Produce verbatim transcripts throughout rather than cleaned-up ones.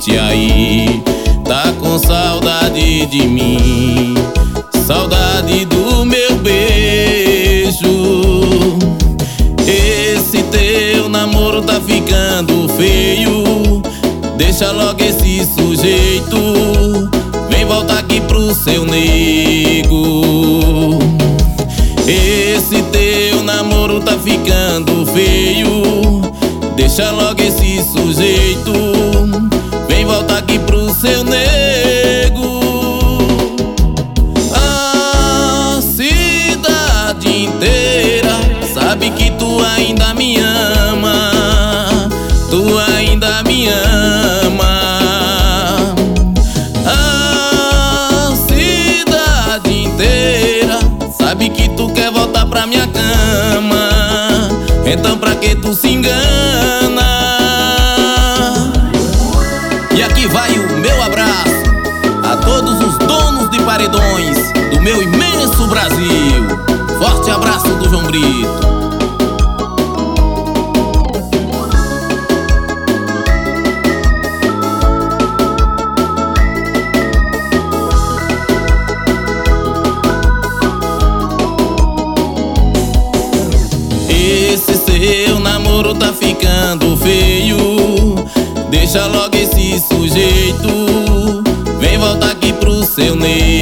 gente aí tá com saudade de mim, saudade do meu beijo. Esse teu namoro tá ficando feio, deixa logo esse sujeito, vem voltar aqui pro seu nego. Esse teu namoro tá ficando feio, deixa logo esse sujeito, vem voltar aqui pro seu nego. A cidade inteira sabe que tu ainda me ama, tu ainda me ama. A cidade inteira sabe que tu quer voltar pra minha cama, então pra que tu se engana? E aqui vai o meu abraço a todos os donos de paredões do meu imenso Brasil. Forte abraço do João Brito. Esse seu namoro tá ficando feio, deixa logo esse sujeito, vem voltar aqui pro seu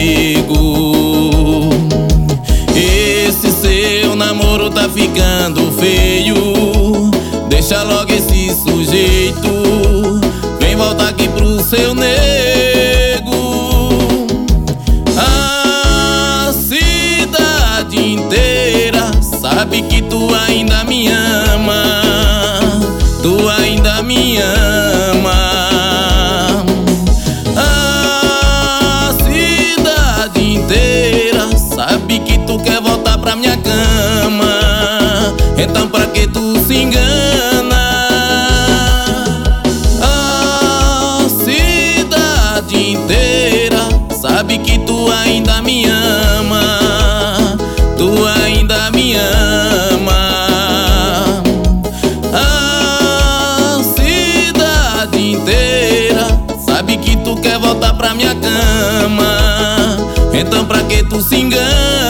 nego. Esse seu namoro tá ficando feio, deixa logo esse sujeito, vem voltar aqui pro seu nego. A cidade inteira sabe que tu ainda me ama, tu ainda me ama. A cidade inteira sabe que tu quer voltar pra minha cama, então pra que tu se engana? A cidade inteira sabe que tu ainda me ama, tu ainda me ama. A cidade inteira sabe que tu quer voltar pra minha cama, então pra que tu se engana?